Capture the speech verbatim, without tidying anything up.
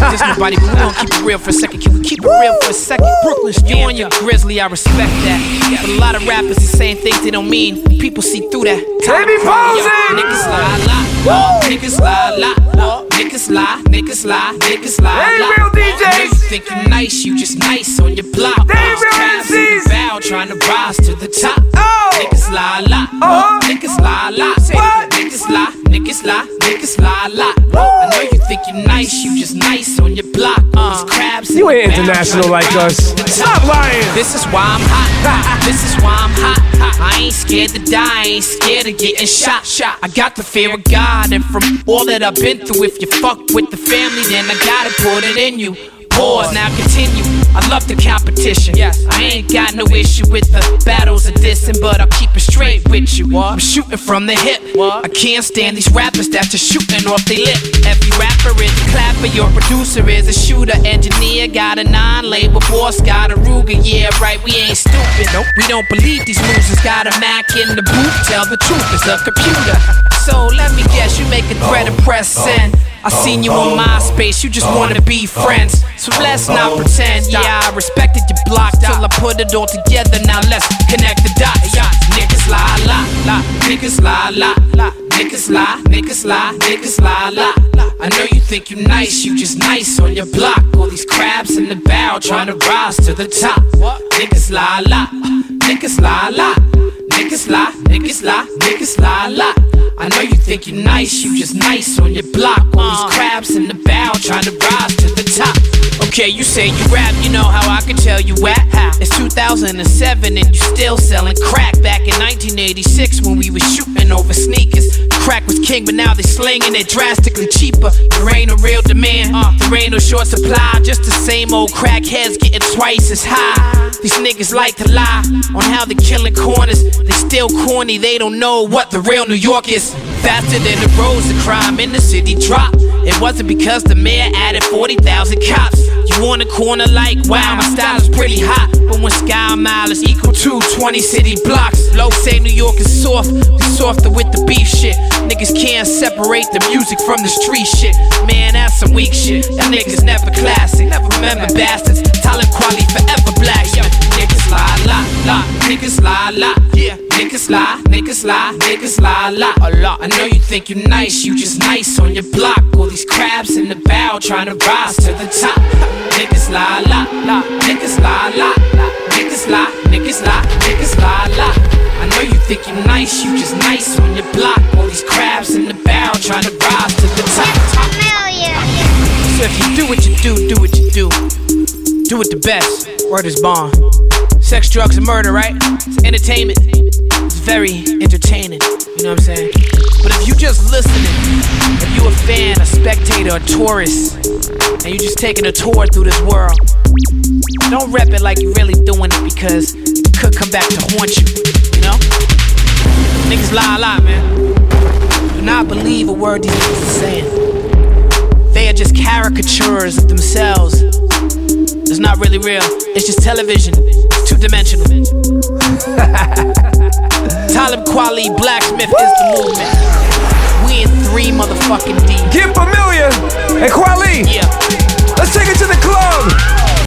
There's nobody, but we gon' keep it real for a second. Can we keep it real for a second? Brooklyn, you on your grizzly, I respect that. But a lot of rappers is saying things they don't mean. People see through that. They be posing. Niggas lie, lie. Oh, niggas lie, lie. Oh, niggas lie, niggas lie, niggas lie. They lie. real D Oh, Js. you think you nice, you just nice on your block. They real M Cs. Bow, trying to rise to the top. Oh. Niggas lie, lie. Uh-huh. Niggas lie, lie. What? Niggas lie, niggas lie, niggas lie, lie. I know you think you nice, you just nice on your block. Uh, crabs You in ain't the bow, international trying like to rise us. to the top. Stop lying. This is why I'm hot. This is why I'm hot. I ain't scared to die. I ain't scared of getting shot. Shot. I got the fear of God, and from all that I've been through, if you fuck with the family, then I gotta put it in you. Pause, now continue. I love the competition. Yes. I ain't got no issue with the battles of dissing, but I'll keep it straight with you. What? I'm shooting from the hip. What? I can't stand these rappers that just shooting off they lip. Every rapper is a clapper, your producer is a shooter. Engineer got a nine-label, boss got a Ruger. Yeah, right, we ain't stupid. Nope. We don't believe these losers. Got a Mac in the booth, tell the truth, it's a computer. So let me guess, you make a threat and press send. I seen you on MySpace, you just wanna be friends. So let's not pretend, yeah, I respected your block till I put it all together. Now let's connect the dots. Yeah. Niggas lie, lie, lie, niggas lie, lie, lie, niggas lie, niggas lie, niggas lie, lie. I know you think you nice, you just nice on your block. All these crabs in the barrel trying to rise to the top. Niggas lie, lie, niggas lie, lie, niggas lie, niggas lie, niggas lie, lie. I know you think you nice, you just nice on your block. All these crabs in the barrel trying to rise to the top. Okay, you say you rap, you know how I can tell you at. It's two thousand seven and you still selling crack. Back in nineteen eighty-six when we was shooting over sneakers, crack was king, but now they slinging it drastically cheaper. There ain't a real demand, uh, there ain't no short supply. Just the same old crackheads getting twice as high. These niggas like to lie on how they killing corners. They still corny, they don't know what the real New York is. Faster than the roads of crime in the city drop. It wasn't because the mayor added forty thousand cops. You on the corner like, wow, my style is pretty hot. But when Sky Mile is equal to twenty city blocks, Low say New York is soft, we softer with the beef shit. Niggas can't separate the music from the street shit. Man, that's some weak shit. That niggas never classic. Never remember bastards. Talent quality forever black. Yo, niggas lie, lie, lie. Niggas lie, lie. Yeah, niggas lie, niggas lie, niggas lie, lie. A lot. I know you think you nice, you just nice on your block. All these crabs in the barrel trying to rise to the top. Niggas lie, lie, lie. Niggas lie, lie, lie. Niggas lie, niggas lie, niggas lie, lie. I know you think you nice, you just nice on your block. All these crabs in the barrel trying to rise to the top. So if you do what you do, do what you do. Do it the best. Word is bond. Sex, drugs, and murder, right? It's entertainment. It's very entertaining. You know what I'm saying? But if you just listening, if you a fan, a spectator, a tourist, and you just taking a tour through this world, don't rep it like you're really doing it because it could come back to haunt you. You know? Niggas lie a lot, man. Do not believe a word these niggas are saying. They are just caricatures of themselves. It's not really real. It's just television. It's two-dimensional. Talib Kweli, Blacksmith is the movement. We in three motherfucking deep. Get familiar. Hey, Kweli. Yeah.